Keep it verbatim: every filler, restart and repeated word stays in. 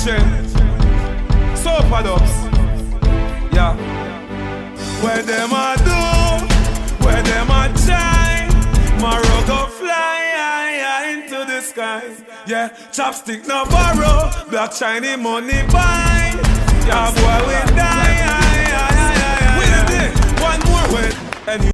trend. Super dubs. Yeah. Where them a do, where them a try, Morrow go fly into the sky. Yeah, chopstick no borrow, black shiny money buy. Yeah, boy we die. We did one more way.